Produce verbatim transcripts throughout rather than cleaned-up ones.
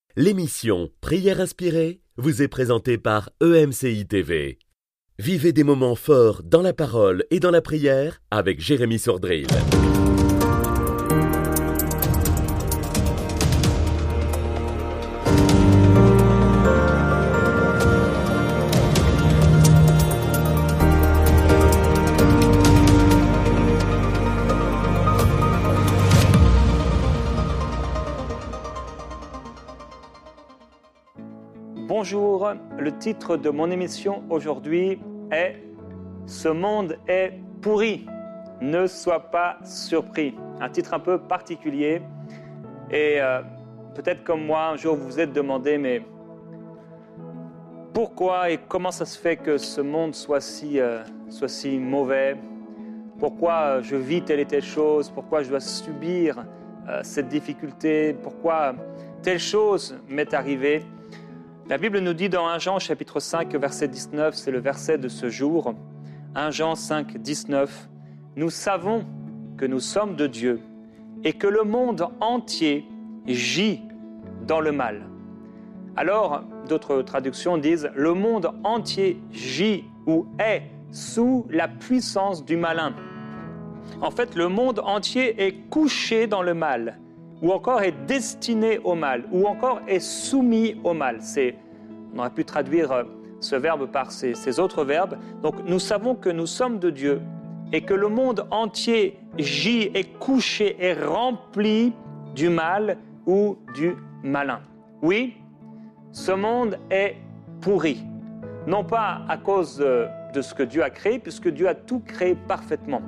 L'émission Prière inspirée vous est présentée par E M C I T V. Vivez des moments forts dans la parole et dans la prière avec Jérémy Sordrill. Bonjour, le titre de mon émission aujourd'hui est « Ce monde est pourri, ne sois pas surpris ». Un titre un peu particulier et euh, peut-être comme moi, un jour vous vous êtes demandé mais pourquoi et comment ça se fait que ce monde soit si, euh, soit si mauvais? Pourquoi je vis telle et telle chose? Pourquoi je dois subir euh, cette difficulté? Pourquoi telle chose m'est arrivée? La Bible nous dit dans un Jean chapitre cinq, verset dix-neuf, c'est le verset de ce jour. un Jean cinq, dix-neuf, « Nous savons que nous sommes de Dieu et que le monde entier gît dans le mal. » Alors, d'autres traductions disent « Le monde entier gît ou est sous la puissance du malin. » En fait, le monde entier est couché dans le mal, ou encore est destiné au mal, ou encore est soumis au mal. C'est, on aurait pu traduire ce verbe par ces, ces autres verbes. Donc nous savons que nous sommes de Dieu et que le monde entier gît, est couché, est rempli du mal ou du malin. Oui, ce monde est pourri. Non pas à cause de, de ce que Dieu a créé, puisque Dieu a tout créé parfaitement.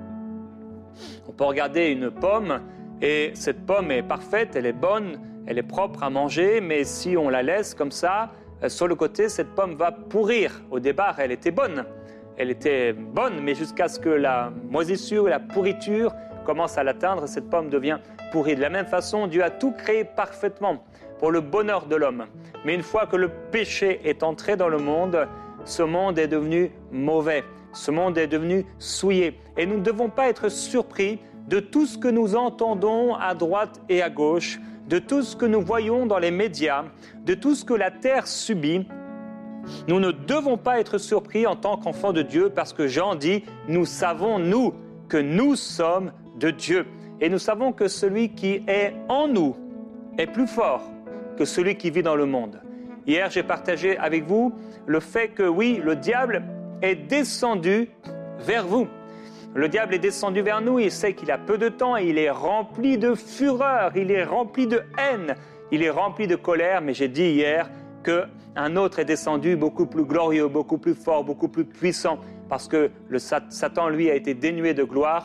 On peut regarder une pomme, et cette pomme est parfaite, elle est bonne, elle est propre à manger, mais si on la laisse comme ça, sur le côté, cette pomme va pourrir. Au départ, elle était bonne. Elle était bonne, mais jusqu'à ce que la moisissure, la pourriture commence à l'atteindre, cette pomme devient pourrie. De la même façon, Dieu a tout créé parfaitement pour le bonheur de l'homme. Mais une fois que le péché est entré dans le monde, ce monde est devenu mauvais. Ce monde est devenu souillé. Et nous ne devons pas être surpris de tout ce que nous entendons à droite et à gauche, de tout ce que nous voyons dans les médias, de tout ce que la terre subit. Nous ne devons pas être surpris en tant qu'enfants de Dieu parce que Jean dit « Nous savons, nous, que nous sommes de Dieu. » Et nous savons que celui qui est en nous est plus fort que celui qui vit dans le monde. Hier, j'ai partagé avec vous le fait que oui, le diable est descendu vers vous. Le diable est descendu vers nous, il sait qu'il a peu de temps et il est rempli de fureur, il est rempli de haine, il est rempli de colère. Mais j'ai dit hier qu'un autre est descendu beaucoup plus glorieux, beaucoup plus fort, beaucoup plus puissant, parce que le Satan, lui, a été dénué de gloire.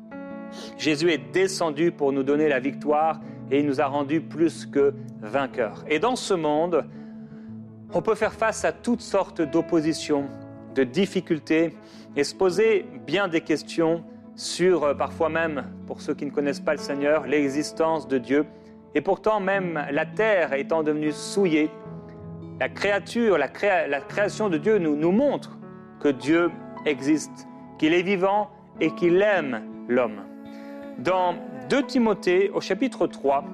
Jésus est descendu pour nous donner la victoire et il nous a rendus plus que vainqueurs. Et dans ce monde, on peut faire face à toutes sortes d'oppositions, de difficultés, et se poser bien des questions sur, euh, parfois même, pour ceux qui ne connaissent pas le Seigneur, l'existence de Dieu. Et pourtant, même la terre étant devenue souillée, la créature, la, créa- la création de Dieu nous, nous montre que Dieu existe, qu'il est vivant et qu'il aime l'homme. Dans deux Timothée, au chapitre trois,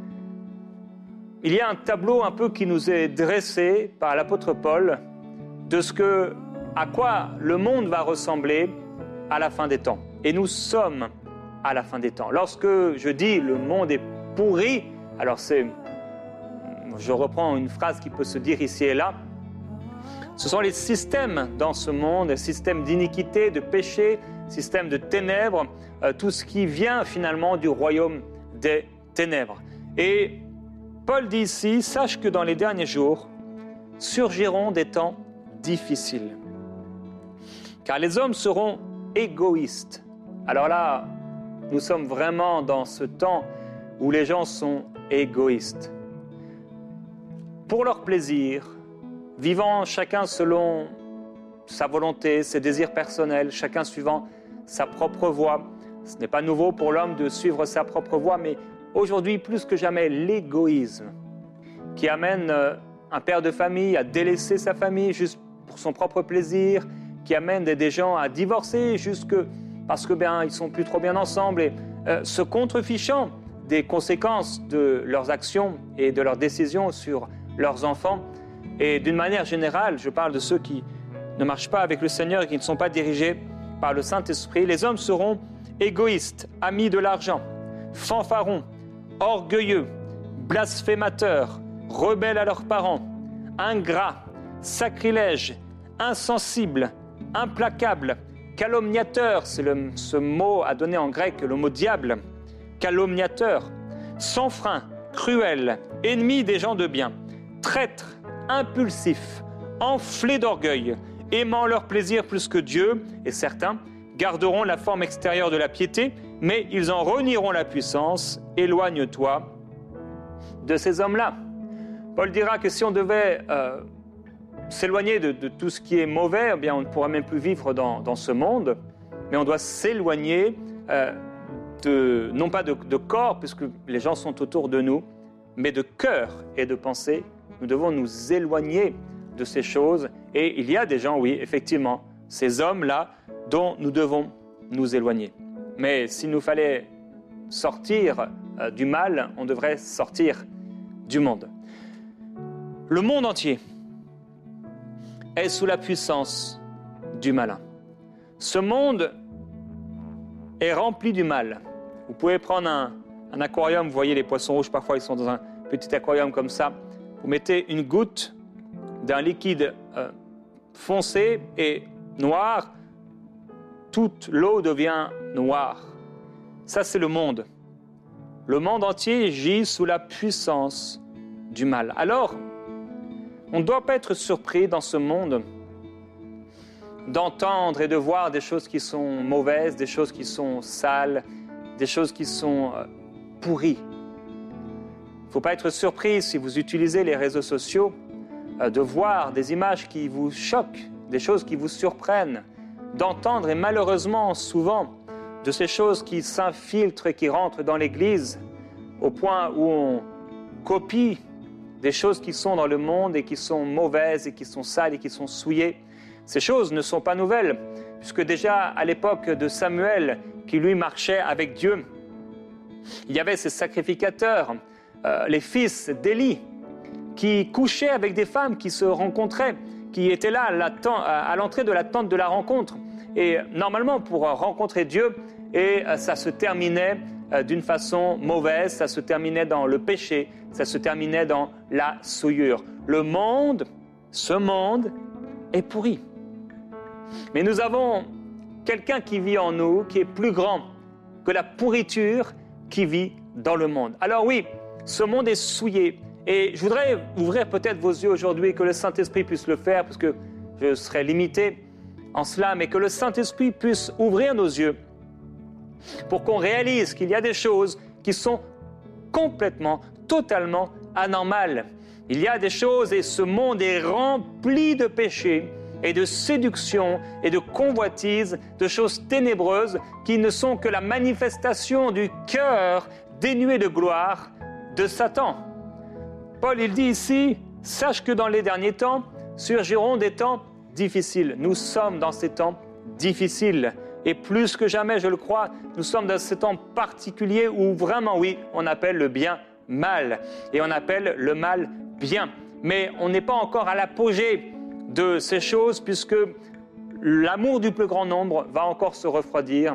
il y a un tableau un peu qui nous est dressé par l'apôtre Paul de ce que à quoi le monde va ressembler à la fin des temps. Et nous sommes à la fin des temps. Lorsque je dis le monde est pourri, alors c'est, je reprends une phrase qui peut se dire ici et là, ce sont les systèmes dans ce monde, systèmes d'iniquité, de péché, systèmes de ténèbres, euh, tout ce qui vient finalement du royaume des ténèbres. Et Paul dit ici, sache que dans les derniers jours surgiront des temps difficiles. Car les hommes seront égoïstes. Alors là, nous sommes vraiment dans ce temps où les gens sont égoïstes. Pour leur plaisir, vivant chacun selon sa volonté, ses désirs personnels, chacun suivant sa propre voie. Ce n'est pas nouveau pour l'homme de suivre sa propre voie, mais aujourd'hui, plus que jamais, l'égoïsme qui amène un père de famille à délaisser sa famille juste pour son propre plaisir, qui amène des, des gens à divorcer juste que, parce que ben ils sont plus trop bien ensemble et euh, se contrefichant des conséquences de leurs actions et de leurs décisions sur leurs enfants. Et d'une manière générale, je parle de ceux qui ne marchent pas avec le Seigneur et qui ne sont pas dirigés par le Saint-Esprit. Les hommes seront égoïstes, amis de l'argent, fanfarons, orgueilleux, blasphémateurs, rebelles à leurs parents, ingrats, sacrilèges, insensibles, implacables, calomniateurs, c'est le, ce mot à donner en grec le mot diable, calomniateurs, sans frein, cruels, ennemis des gens de bien, traîtres, impulsifs, enflés d'orgueil, aimant leur plaisir plus que Dieu, et certains garderont la forme extérieure de la piété, mais ils en renieront la puissance. Éloigne-toi de ces hommes-là. Paul dira que si on devait euh, s'éloigner de, de tout ce qui est mauvais, eh bien on ne pourra même plus vivre dans, dans ce monde, mais on doit s'éloigner, euh, de, non pas de, de corps, puisque les gens sont autour de nous, mais de cœur et de pensée. Nous devons nous éloigner de ces choses. Et il y a des gens, oui, effectivement, ces hommes-là dont nous devons nous éloigner. Mais s'il nous fallait sortir euh, du mal, on devrait sortir du monde. Le monde entier est sous la puissance du malin. Ce monde est rempli du mal. Vous pouvez prendre un, un aquarium, vous voyez les poissons rouges, parfois ils sont dans un petit aquarium comme ça. Vous mettez une goutte d'un liquide euh, foncé et noir, toute l'eau devient noire. Ça, c'est le monde. Le monde entier gît sous la puissance du mal. Alors, on ne doit pas être surpris dans ce monde d'entendre et de voir des choses qui sont mauvaises, des choses qui sont sales, des choses qui sont euh, pourries. Il ne faut pas être surpris si vous utilisez les réseaux sociaux euh, de voir des images qui vous choquent, des choses qui vous surprennent, d'entendre et malheureusement souvent de ces choses qui s'infiltrent et qui rentrent dans l'Église au point où on copie des choses qui sont dans le monde et qui sont mauvaises et qui sont sales et qui sont souillées. Ces choses ne sont pas nouvelles, puisque déjà à l'époque de Samuel, qui lui marchait avec Dieu, il y avait ces sacrificateurs, euh, les fils d'Élie, qui couchaient avec des femmes qui se rencontraient, qui étaient là à, la ten- à l'entrée de la tente de la rencontre. Et normalement, pour rencontrer Dieu, et ça se terminait d'une façon mauvaise, ça se terminait dans le péché, ça se terminait dans la souillure. Le monde, ce monde, est pourri. Mais nous avons quelqu'un qui vit en nous, qui est plus grand que la pourriture qui vit dans le monde. Alors oui, ce monde est souillé. Et je voudrais ouvrir peut-être vos yeux aujourd'hui, que le Saint-Esprit puisse le faire, parce que je serai limité en cela, mais que le Saint-Esprit puisse ouvrir nos yeux pour qu'on réalise qu'il y a des choses qui sont complètement, totalement anormales. Il y a des choses, et ce monde est rempli de péchés et de séduction et de convoitises, de choses ténébreuses qui ne sont que la manifestation du cœur dénué de gloire de Satan. Paul, il dit ici, « Sache que dans les derniers temps, surgiront des temps difficiles. » Nous sommes dans ces temps difficiles. Et plus que jamais, je le crois, nous sommes dans ces temps particuliers où vraiment, oui, on appelle le bien mal. Et on appelle le mal bien. Mais on n'est pas encore à l'apogée de ces choses, puisque l'amour du plus grand nombre va encore se refroidir.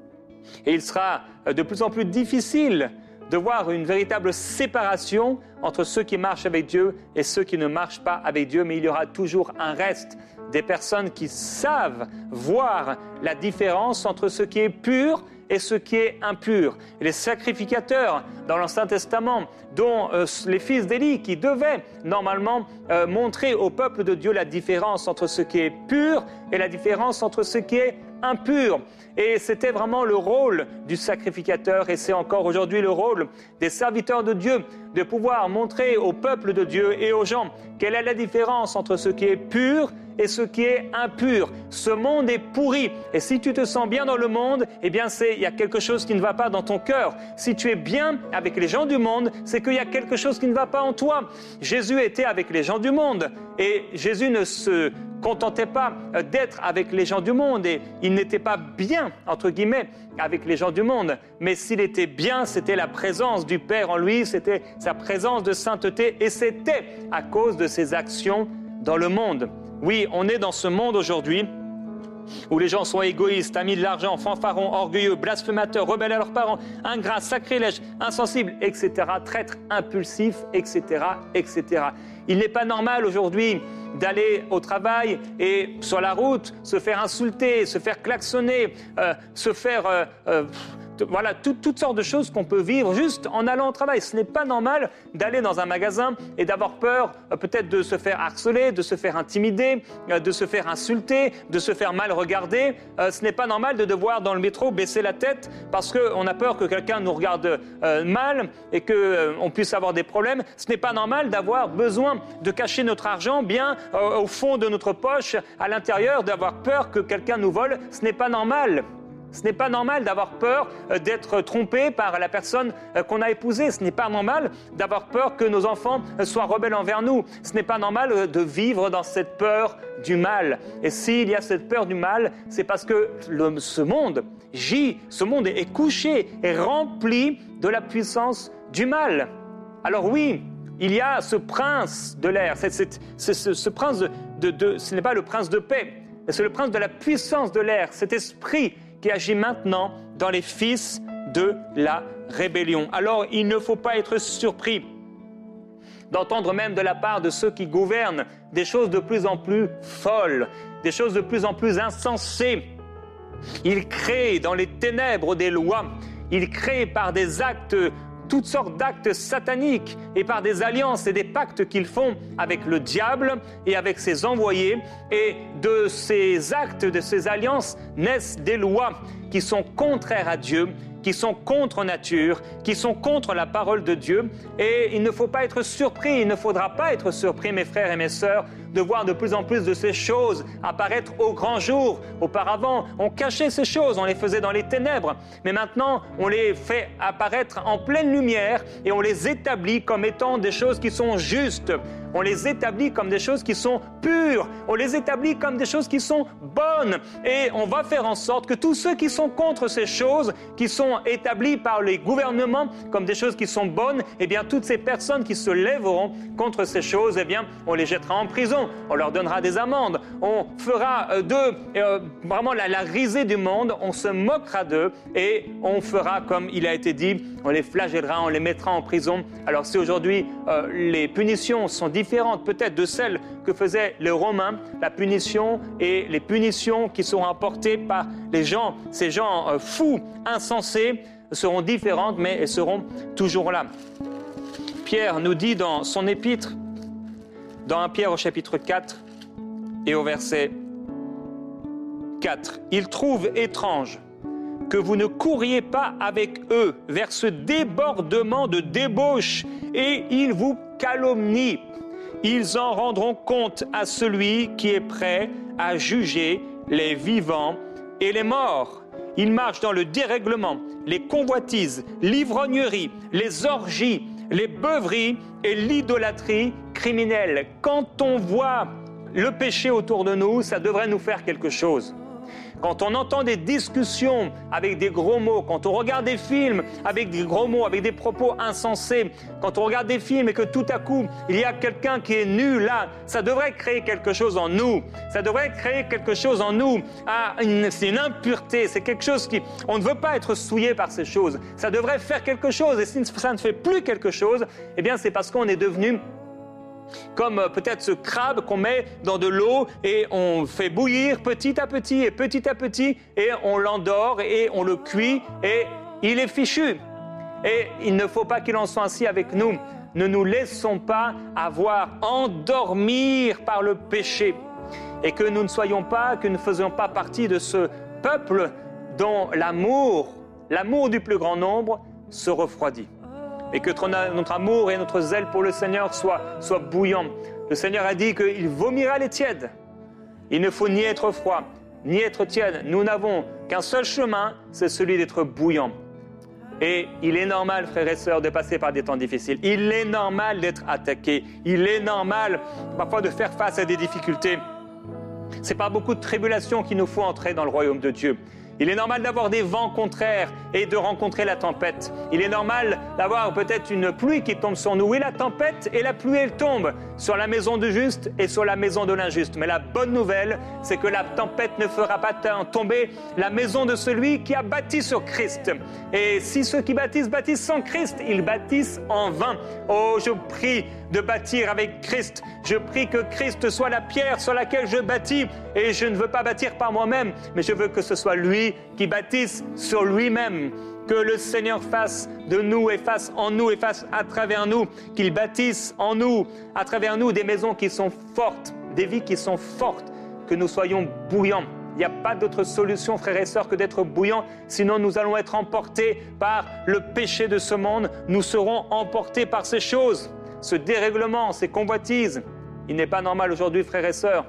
Et il sera de plus en plus difficile de voir une véritable séparation entre ceux qui marchent avec Dieu et ceux qui ne marchent pas avec Dieu. Mais il y aura toujours un reste des personnes qui savent voir la différence entre ce qui est pur et ce qui est impur. Et les sacrificateurs dans l'Ancien Testament, dont euh, les fils d'Élie, qui devaient normalement euh, montrer au peuple de Dieu la différence entre ce qui est pur et la différence entre ce qui est impur. Et c'était vraiment le rôle du sacrificateur, et c'est encore aujourd'hui le rôle des serviteurs de Dieu, de pouvoir montrer au peuple de Dieu et aux gens quelle est la différence entre ce qui est pur et ce qui est impur. Ce monde est pourri, et si tu te sens bien dans le monde, eh bien c'est, il y a quelque chose qui ne va pas dans ton cœur. Si tu es bien avec les gens du monde, c'est qu'il y a quelque chose qui ne va pas en toi. Jésus était avec les gens du monde, et Jésus ne se contentait pas d'être avec les gens du monde et il n'était pas bien, entre guillemets, avec les gens du monde. Mais s'il était bien, c'était la présence du Père en lui, c'était sa présence de sainteté et c'était à cause de ses actions dans le monde. Oui, on est dans ce monde aujourd'hui où les gens sont égoïstes, amis de l'argent, fanfarons, orgueilleux, blasphémateurs, rebelles à leurs parents, ingrats, sacrilèges, insensibles, et cetera, traîtres, impulsifs, et cetera, et cetera. Il n'est pas normal aujourd'hui d'aller au travail et sur la route se faire insulter, se faire klaxonner, euh, se faire... Euh, euh, Voilà, tout, toutes sortes de choses qu'on peut vivre juste en allant au travail. Ce n'est pas normal d'aller dans un magasin et d'avoir peur euh, peut-être de se faire harceler, de se faire intimider, euh, de se faire insulter, de se faire mal regarder. Euh, ce n'est pas normal de devoir dans le métro baisser la tête parce qu'on a peur que quelqu'un nous regarde euh, mal et qu'on euh, puisse avoir des problèmes. Ce n'est pas normal d'avoir besoin de cacher notre argent bien euh, au fond de notre poche, à l'intérieur, d'avoir peur que quelqu'un nous vole. Ce n'est pas normal. Ce n'est pas normal d'avoir peur d'être trompé par la personne qu'on a épousée. Ce n'est pas normal d'avoir peur que nos enfants soient rebelles envers nous. Ce n'est pas normal de vivre dans cette peur du mal. Et s'il y a cette peur du mal, c'est parce que le, ce monde gît, ce monde est couché, est rempli de la puissance du mal. Alors oui, il y a ce prince de l'air, c'est, c'est, c'est, ce, ce prince de, de, de, ce n'est pas le prince de paix, c'est le prince de la puissance de l'air, cet esprit qui agit maintenant dans les fils de la rébellion. Alors, il ne faut pas être surpris d'entendre même de la part de ceux qui gouvernent des choses de plus en plus folles, des choses de plus en plus insensées. Ils créent dans les ténèbres des lois, ils créent par des actes, toutes sortes d'actes sataniques et par des alliances et des pactes qu'ils font avec le diable et avec ses envoyés. Et de ces actes, de ces alliances, naissent des lois qui sont contraires à Dieu, qui sont contre nature, qui sont contre la parole de Dieu. Et il ne faut pas être surpris, il ne faudra pas être surpris, mes frères et mes sœurs, de voir de plus en plus de ces choses apparaître au grand jour. Auparavant, on cachait ces choses, on les faisait dans les ténèbres. Mais maintenant, on les fait apparaître en pleine lumière et on les établit comme étant des choses qui sont justes. On les établit comme des choses qui sont pures. On les établit comme des choses qui sont bonnes. Et on va faire en sorte que tous ceux qui sont contre ces choses, qui sont établies par les gouvernements comme des choses qui sont bonnes, eh bien, toutes ces personnes qui se lèveront contre ces choses, eh bien, on les jettera en prison. On leur donnera des amendes. On fera d'eux euh, vraiment la, la risée du monde. On se moquera d'eux et on fera, comme il a été dit, on les flagellera, on les mettra en prison. Alors si aujourd'hui euh, les punitions sont différentes peut-être de celles que faisaient les Romains, la punition et les punitions qui seront apportées par les gens, ces gens euh, fous, insensés, seront différentes, mais elles seront toujours là. Pierre nous dit dans son épître, dans un Pierre au chapitre quatre et au verset quatre, « Il trouve étrange que vous ne couriez pas avec eux vers ce débordement de débauche et ils vous calomnient. Ils en rendront compte à celui qui est prêt à juger les vivants et les morts. Ils marchent dans le dérèglement, les convoitises, l'ivrognerie, les orgies, les beuveries et l'idolâtrie criminelle. » Quand on voit le péché autour de nous, ça devrait nous faire quelque chose. Quand on entend des discussions avec des gros mots, quand on regarde des films avec des gros mots, avec des propos insensés, quand on regarde des films et que tout à coup, il y a quelqu'un qui est nu là, ça devrait créer quelque chose en nous. Ça devrait créer quelque chose en nous. Ah, une, c'est une impureté, c'est quelque chose qui... On ne veut pas être souillé par ces choses. Ça devrait faire quelque chose. Et si ça ne fait plus quelque chose, eh bien c'est parce qu'on est devenu comme peut-être ce crabe qu'on met dans de l'eau et on fait bouillir petit à petit et petit à petit et on l'endort et on le cuit et il est fichu. Et il ne faut pas qu'il en soit ainsi avec nous. Ne nous laissons pas avoir, endormir par le péché et que nous ne soyons pas, que nous ne faisions pas partie de ce peuple dont l'amour, l'amour du plus grand nombre se refroidit. Et que notre amour et notre zèle pour le Seigneur soient, soient bouillants. Le Seigneur a dit qu'il vomira les tièdes. Il ne faut ni être froid, ni être tiède. Nous n'avons qu'un seul chemin, c'est celui d'être bouillant. Et il est normal, frères et sœurs, de passer par des temps difficiles. Il est normal d'être attaqué. Il est normal, parfois, de faire face à des difficultés. C'est par beaucoup de tribulations qu'il nous faut entrer dans le royaume de Dieu. Il est normal d'avoir des vents contraires et de rencontrer la tempête. Il est normal d'avoir peut-être une pluie qui tombe sur nous. Oui, la tempête et la pluie, elle tombe sur la maison du juste et sur la maison de l'injuste. Mais la bonne nouvelle, c'est que la tempête ne fera pas tomber la maison de celui qui a bâti sur Christ. Et si ceux qui bâtissent, bâtissent sans Christ, ils bâtissent en vain. Oh, je prie de bâtir avec Christ. Je prie que Christ soit la pierre sur laquelle je bâtis. Et je ne veux pas bâtir par moi-même, mais je veux que ce soit lui qui bâtisse sur lui-même. Que le Seigneur fasse de nous et fasse en nous et fasse à travers nous, qu'il bâtisse en nous, à travers nous, des maisons qui sont fortes, des vies qui sont fortes, que nous soyons bouillants. Il n'y a pas d'autre solution, frères et sœurs, que d'être bouillants, sinon nous allons être emportés par le péché de ce monde, nous serons emportés par ces choses, ce dérèglement, ces convoitises. Il n'est pas normal aujourd'hui, frères et sœurs,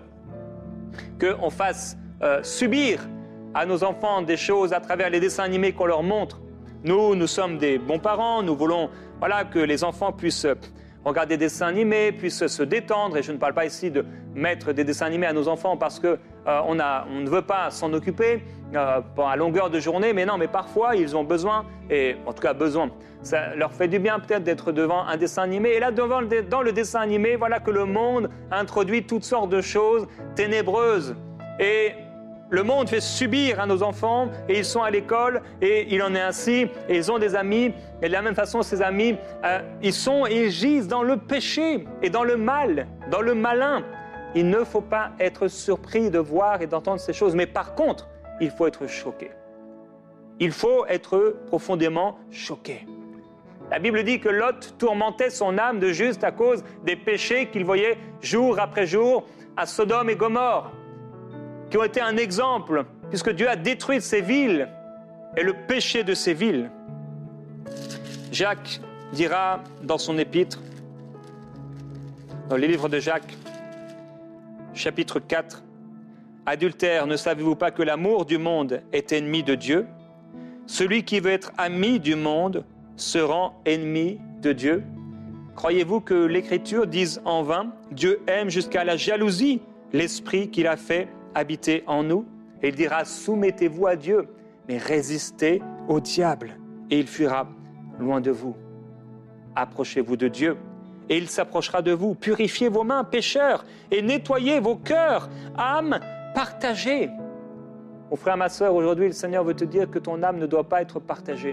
qu'on fasse euh, subir à nos enfants des choses à travers les dessins animés qu'on leur montre. Nous, nous sommes des bons parents, nous voulons voilà, que les enfants puissent regarder des dessins animés, puissent se détendre. Et je ne parle pas ici de mettre des dessins animés à nos enfants parce qu'on euh, on ne veut pas s'en occuper euh, à longueur de journée. Mais non, mais parfois, ils ont besoin, et en tout cas besoin, ça leur fait du bien peut-être d'être devant un dessin animé. Et là, devant le, dans le dessin animé, voilà que le monde introduit toutes sortes de choses ténébreuses. Et le monde fait subir à nos enfants et ils sont à l'école et il en est ainsi et ils ont des amis et de la même façon ces amis euh, ils sont et ils gisent dans le péché et dans le mal, dans le malin. Il ne faut pas être surpris de voir et d'entendre ces choses, mais par contre il faut être choqué. Il faut être profondément choqué. La Bible dit que Lot tourmentait son âme de juste à cause des péchés qu'il voyait jour après jour à Sodome et Gomorrhe, qui ont été un exemple, puisque Dieu a détruit ces villes et le péché de ces villes. Jacques dira dans son épître, dans les livres de Jacques, chapitre quatre, « Adultère, ne savez-vous pas que l'amour du monde est ennemi de Dieu ? Celui qui veut être ami du monde se rend ennemi de Dieu. Croyez-vous que l'Écriture dise en vain, Dieu aime jusqu'à la jalousie l'esprit qu'il a fait habiter en nous, et il dira, soumettez-vous à Dieu, mais résistez au diable, et il fuira loin de vous. Approchez-vous de Dieu, et il s'approchera de vous. Purifiez vos mains, pécheurs, et nettoyez vos cœurs, âmes partagées. » Mon frère, ma sœur, aujourd'hui, le Seigneur veut te dire que ton âme ne doit pas être partagée.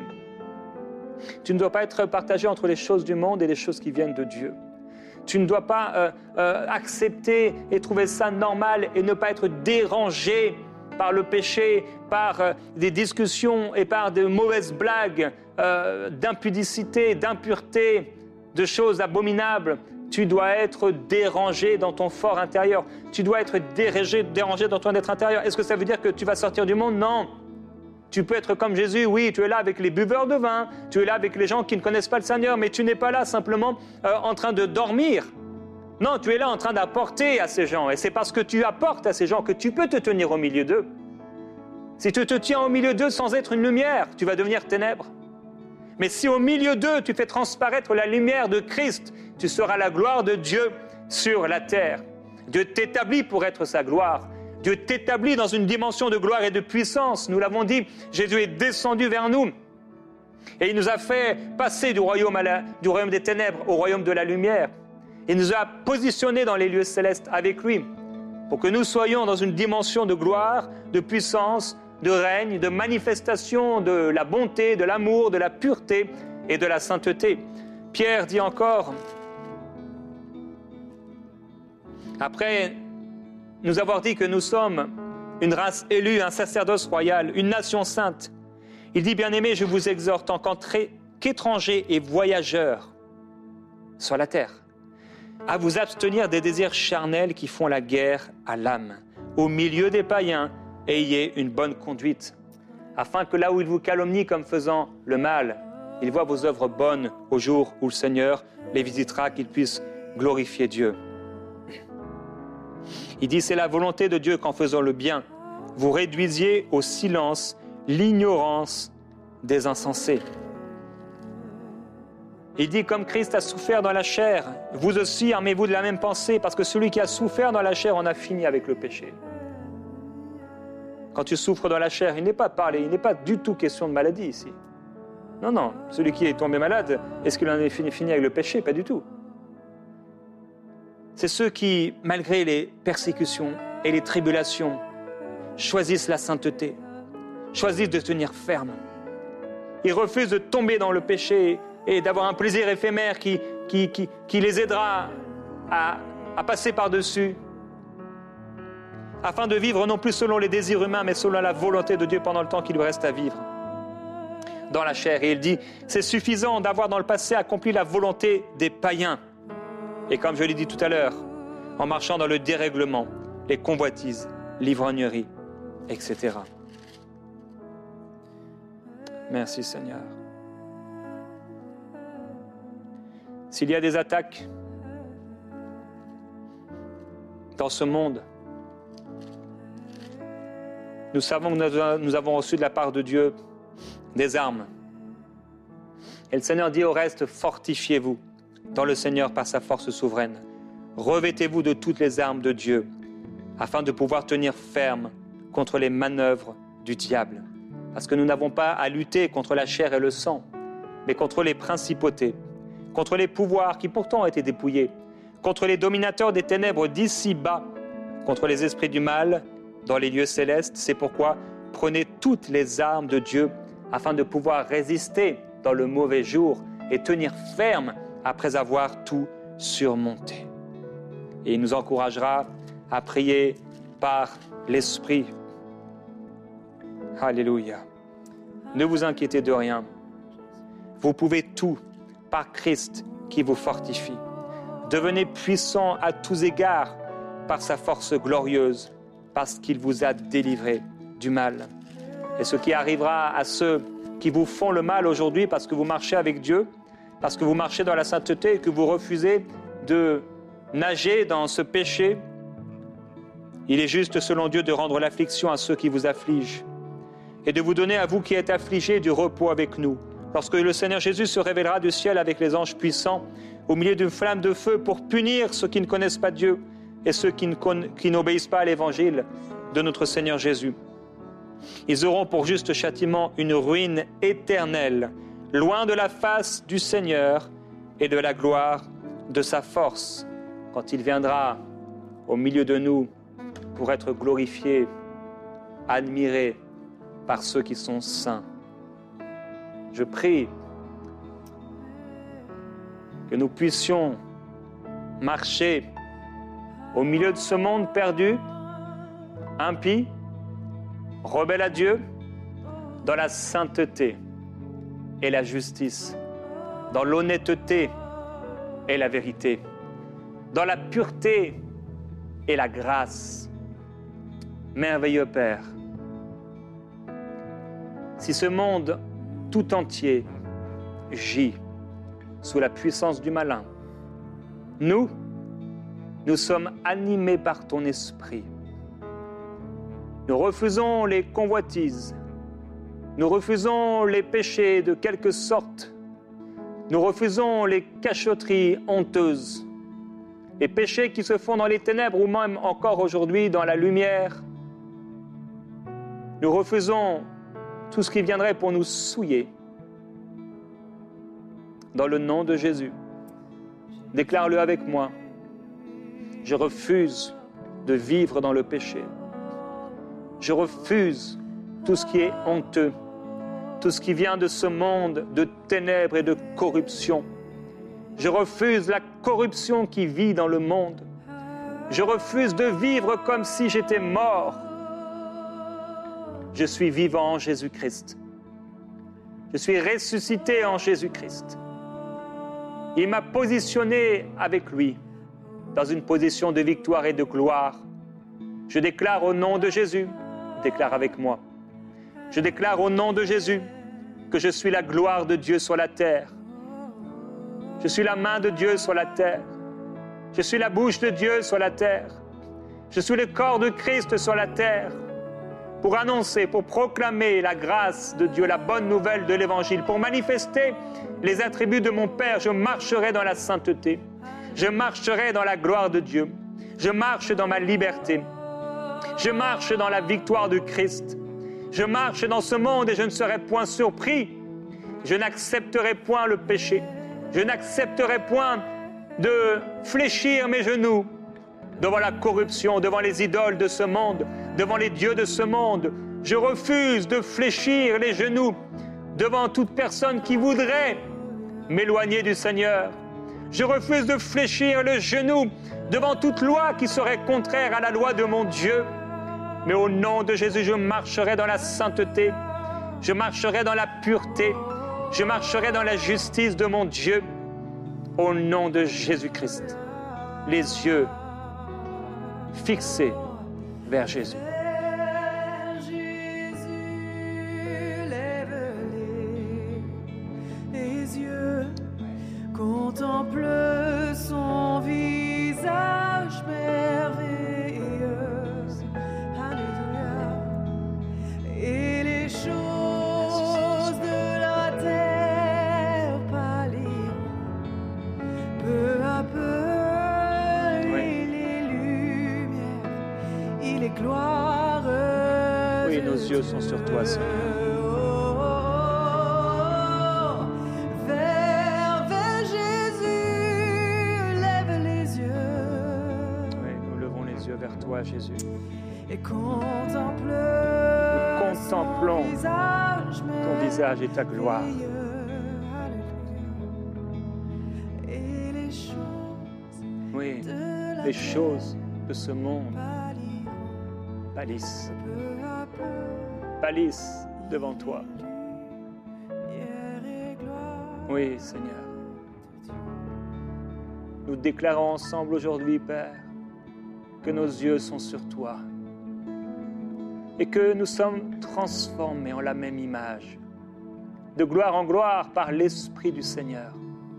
Tu ne dois pas être partagé entre les choses du monde et les choses qui viennent de Dieu. Tu ne dois pas euh, euh, accepter et trouver ça normal et ne pas être dérangé par le péché, par euh, des discussions et par de mauvaises blagues, euh, d'impudicité, d'impureté, de choses abominables. Tu dois être dérangé dans ton fort intérieur. Tu dois être dérangé, dérangé dans ton être intérieur. Est-ce que ça veut dire que tu vas sortir du monde ? Non. Tu peux être comme Jésus, oui, tu es là avec les buveurs de vin, tu es là avec les gens qui ne connaissent pas le Seigneur, mais tu n'es pas là simplement euh, en train de dormir. Non, tu es là en train d'apporter à ces gens, et c'est parce que tu apportes à ces gens que tu peux te tenir au milieu d'eux. Si tu te tiens au milieu d'eux sans être une lumière, tu vas devenir ténèbres. Mais si au milieu d'eux, tu fais transparaître la lumière de Christ, tu seras la gloire de Dieu sur la terre. Dieu t'établit pour être sa gloire. Dieu t'établit dans une dimension de gloire et de puissance. Nous l'avons dit, Jésus est descendu vers nous. Et il nous a fait passer du royaume, à la, du royaume des ténèbres au royaume de la lumière. Il nous a positionnés dans les lieux célestes avec lui, pour que nous soyons dans une dimension de gloire, de puissance, de règne, de manifestation de la bonté, de l'amour, de la pureté et de la sainteté. Pierre dit encore, après nous avoir dit que nous sommes une race élue, un sacerdoce royal, une nation sainte, il dit, bien-aimés, je vous exhorte en tant qu'étrangers et voyageurs sur la terre, à vous abstenir des désirs charnels qui font la guerre à l'âme. Au milieu des païens, ayez une bonne conduite, afin que là où ils vous calomnient comme faisant le mal, ils voient vos œuvres bonnes au jour où le Seigneur les visitera, qu'ils puissent glorifier Dieu. Il dit, c'est la volonté de Dieu qu'en faisant le bien, vous réduisiez au silence l'ignorance des insensés. Il dit, comme Christ a souffert dans la chair, vous aussi armez-vous de la même pensée, parce que celui qui a souffert dans la chair en a fini avec le péché. Quand tu souffres dans la chair, il n'est pas parlé, il n'est pas du tout question de maladie ici. Non, non, celui qui est tombé malade, est-ce qu'il en est fini, fini avec le péché? Pas du tout. C'est ceux qui, malgré les persécutions et les tribulations, choisissent la sainteté, choisissent de tenir ferme. Ils refusent de tomber dans le péché et d'avoir un plaisir éphémère qui, qui, qui, qui les aidera à, à passer par-dessus, afin de vivre non plus selon les désirs humains, mais selon la volonté de Dieu pendant le temps qu'il lui reste à vivre dans la chair. Et il dit, c'est suffisant d'avoir dans le passé accompli la volonté des païens. Et comme je l'ai dit tout à l'heure, en marchant dans le dérèglement, les convoitises, l'ivrognerie, et cetera. Merci Seigneur. S'il y a des attaques dans ce monde, nous savons que nous avons reçu de la part de Dieu des armes. Et le Seigneur dit au reste, fortifiez-vous dans le Seigneur par sa force souveraine. Revêtez-vous de toutes les armes de Dieu, afin de pouvoir tenir ferme contre les manœuvres du diable. Parce que nous n'avons pas à lutter contre la chair et le sang, mais contre les principautés, contre les pouvoirs qui pourtant ont été dépouillés, contre les dominateurs des ténèbres d'ici-bas, contre les esprits du mal dans les lieux célestes. C'est pourquoi prenez toutes les armes de Dieu afin de pouvoir résister dans le mauvais jour et tenir ferme après avoir tout surmonté. Et il nous encouragera à prier par l'Esprit. Alléluia. Ne vous inquiétez de rien. Vous pouvez tout par Christ qui vous fortifie. Devenez puissant à tous égards par sa force glorieuse, parce qu'il vous a délivré du mal. Et ce qui arrivera à ceux qui vous font le mal aujourd'hui parce que vous marchez avec Dieu, parce que vous marchez dans la sainteté et que vous refusez de nager dans ce péché, il est juste selon Dieu de rendre l'affliction à ceux qui vous affligent et de vous donner à vous qui êtes affligés du repos avec nous. Lorsque le Seigneur Jésus se révélera du ciel avec les anges puissants au milieu d'une flamme de feu pour punir ceux qui ne connaissent pas Dieu et ceux qui, ne conna... qui n'obéissent pas à l'évangile de notre Seigneur Jésus. Ils auront pour juste châtiment une ruine éternelle, loin de la face du Seigneur et de la gloire de sa force, quand il viendra au milieu de nous pour être glorifié, admiré par ceux qui sont saints. Je prie que nous puissions marcher au milieu de ce monde perdu, impie, rebelle à Dieu, dans la sainteté et la justice, dans l'honnêteté et la vérité, dans la pureté et la grâce. Merveilleux Père, si ce monde tout entier gît sous la puissance du malin, nous, nous sommes animés par ton esprit. Nous refusons les convoitises, nous refusons les péchés de quelque sorte, nous refusons les cachotteries honteuses, les péchés qui se font dans les ténèbres ou même encore aujourd'hui dans la lumière. Nous refusons tout ce qui viendrait pour nous souiller. Dans le nom de Jésus, déclare-le avec moi. Je refuse de vivre dans le péché. Je refuse tout ce qui est honteux, tout ce qui vient de ce monde de ténèbres et de corruption. Je refuse la corruption qui vit dans le monde. Je refuse de vivre comme si j'étais mort. Je suis vivant en Jésus-Christ. Je suis ressuscité en Jésus-Christ. Il m'a positionné avec lui dans une position de victoire et de gloire. Je déclare au nom de Jésus, déclare avec moi, je déclare au nom de Jésus que je suis la gloire de Dieu sur la terre. Je suis la main de Dieu sur la terre. Je suis la bouche de Dieu sur la terre. Je suis le corps de Christ sur la terre. Pour annoncer, pour proclamer la grâce de Dieu, la bonne nouvelle de l'Évangile, pour manifester les attributs de mon Père, je marcherai dans la sainteté, je marcherai dans la gloire de Dieu, je marche dans ma liberté. Je marche dans la victoire du Christ. Je marche dans ce monde et je ne serai point surpris. Je n'accepterai point le péché. Je n'accepterai point de fléchir mes genoux devant la corruption, devant les idoles de ce monde, devant les dieux de ce monde. Je refuse de fléchir les genoux devant toute personne qui voudrait m'éloigner du Seigneur. Je refuse de fléchir le genou devant toute loi qui serait contraire à la loi de mon Dieu. Mais au nom de Jésus, je marcherai dans la sainteté, je marcherai dans la pureté, je marcherai dans la justice de mon Dieu. Au nom de Jésus-Christ, les yeux fixés vers Jésus. Vers Jésus, lève les, les yeux, contemple son visage merveilleux. Alléluia. Et les choses de la terre pâliront peu à peu. Oui. Et les lumières, il est gloire. Oui, nos yeux sont sur toi, Seigneur. Vers, vers Jésus, lève les yeux. Oui, nous levons les yeux vers toi, Jésus. Et contemple contemplons son visage Ton visage et ta gloire. merveilleux. Alléluia. Et les choses Oui, de la les choses de ce monde pâliront pâlissent, peu à peu. pâlissent devant toi. Lumière et gloire Oui, Seigneur. de Dieu. Nous déclarons ensemble aujourd'hui, Père, que nos yeux sont sur toi et que nous sommes transformés en la même image, de gloire en gloire par l'Esprit du Seigneur.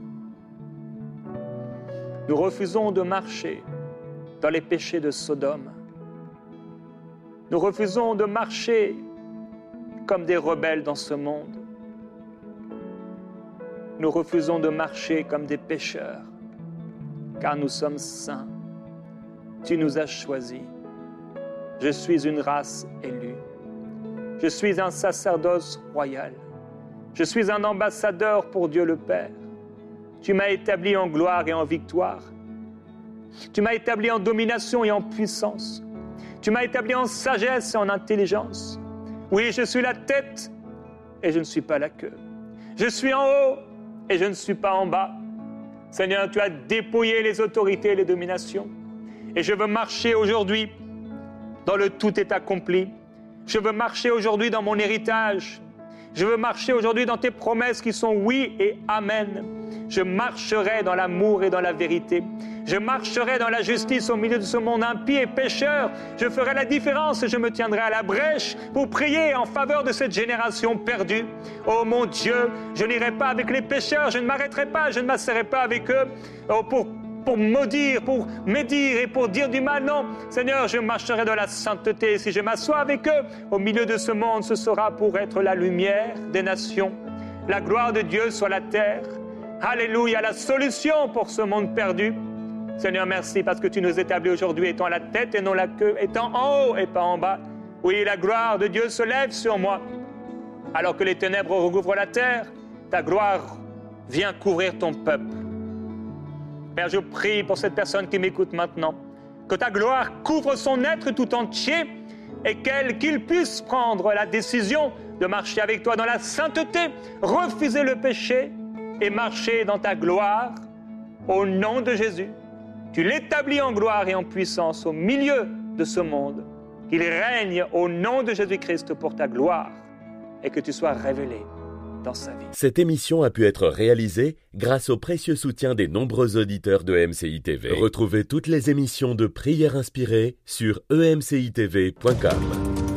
Nous refusons de marcher dans les péchés de Sodome. Nous refusons de marcher comme des rebelles dans ce monde. Nous refusons de marcher comme des pécheurs, car nous sommes saints. Tu nous as choisis. Je suis une race élue. Je suis un sacerdoce royal. Je suis un ambassadeur pour Dieu le Père. Tu m'as établi en gloire et en victoire. Tu m'as établi en domination et en puissance. Tu m'as établi en sagesse et en intelligence. Oui, je suis la tête et je ne suis pas la queue. Je suis en haut et je ne suis pas en bas. Seigneur, tu as dépouillé les autorités et les dominations. Et je veux marcher aujourd'hui dans le tout est accompli. Je veux marcher aujourd'hui dans mon héritage. Je veux marcher aujourd'hui dans tes promesses qui sont oui et amen. Je marcherai dans l'amour et dans la vérité. Je marcherai dans la justice au milieu de ce monde impie et pécheur. Je ferai la différence et je me tiendrai à la brèche pour prier en faveur de cette génération perdue. Oh mon Dieu, je n'irai pas avec les pécheurs, je ne m'arrêterai pas, je ne m'asserai pas avec eux oh, pour, pour maudire, pour médire et pour dire du mal. Non, Seigneur, je marcherai dans la sainteté. Si je m'assois avec eux au milieu de ce monde, ce sera pour être la lumière des nations. La gloire de Dieu sur la terre. Alléluia, la solution pour ce monde perdu. Seigneur, merci parce que tu nous établis aujourd'hui étant la tête et non la queue, étant en haut et pas en bas. Oui, la gloire de Dieu se lève sur moi. Alors que les ténèbres recouvrent la terre, ta gloire vient couvrir ton peuple. Père, je prie pour cette personne qui m'écoute maintenant, que ta gloire couvre son être tout entier et qu'elle, qu'il puisse prendre la décision de marcher avec toi dans la sainteté, refuser le péché et marcher dans ta gloire au nom de Jésus. Tu l'établis en gloire et en puissance au milieu de ce monde, qu'il règne au nom de Jésus-Christ pour ta gloire et que tu sois révélé dans sa vie. Cette émission a pu être réalisée grâce au précieux soutien des nombreux auditeurs de M C I T V. Retrouvez toutes les émissions de Prières inspirées sur e m c i t v point com.